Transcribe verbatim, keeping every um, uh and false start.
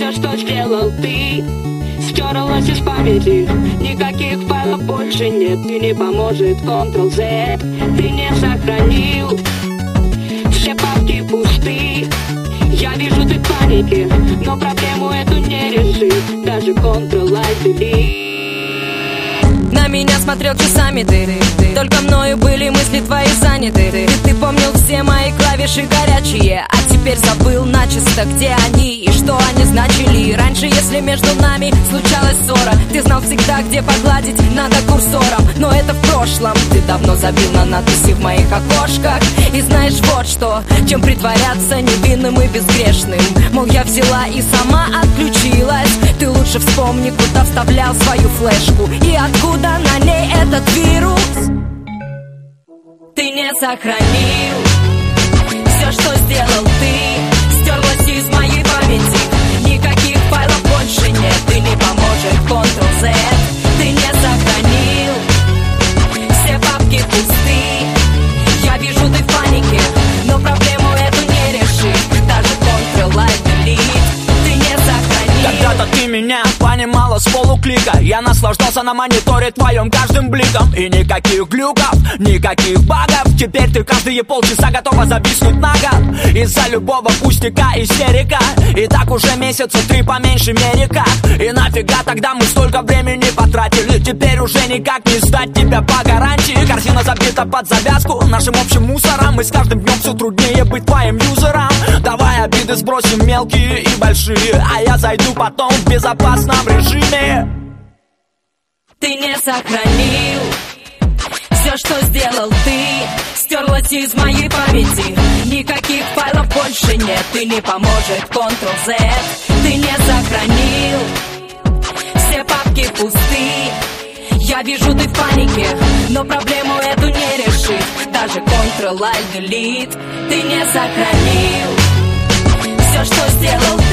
Все, что сделал ты, стерлось из памяти. Никаких файлов больше нет, и не поможет контрол-Z. Ты не сохранил, все папки пусты. Я вижу, ты в панике, но проблему эту не решит даже контрол-Alt-Delete. На меня смотрел часами ты, ты, только мною были мысли твои заняты. Ты, ты помнил все мои клавиши горячие, а теперь забыл начисто, где они и что они значили. Раньше, если между нами случалась ссора, ты знал всегда, где погладить надо курсором. Но это в прошлом, ты давно забил на надписи в моих окошках. И знаешь вот что, чем притворяться невинным и безгрешным. Мол, я взяла и сама отключилась. Ты лучше вспомни, куда вставлял свою флешку и откуда на ней этот вирус. Ты не сохранил все, что сделал ты, стерлось из моей памяти. Никаких файлов больше нет, и не поможет контрол-Z. Ты не сохранил, все папки пусты. Я вижу, ты в панике, но проблему эту не решит даже контрол-Alt-Delete. Ты не сохранил. Когда-то ты меня понимала с полуклика. Я наслаждался на мониторе твоем каждым бликом. И никаких глюков, никаких багов. Теперь ты каждые полчаса готова зависнуть на год из-за любого пустяка истерика. И так уже месяца три по меньшей мере как. И нафига тогда мы столько времени потратили? Теперь уже никак не сдать тебя по гарантии. Корзина забита под завязку нашим общим мусором. И с каждым днем все труднее быть твоим юзером. Давай обиды сбросим мелкие и большие, а я зайду потом в безопасном режиме. Ты не сохранил все, что сделал ты, стерлось из моей памяти. Никаких файлов больше нет, и не поможет контрол-Z. Ты не сохранил, все папки пусты. Я вижу, ты в панике, но проблему эту не решит даже контрол-Alt-Delete. Ты не сохранил все, что сделал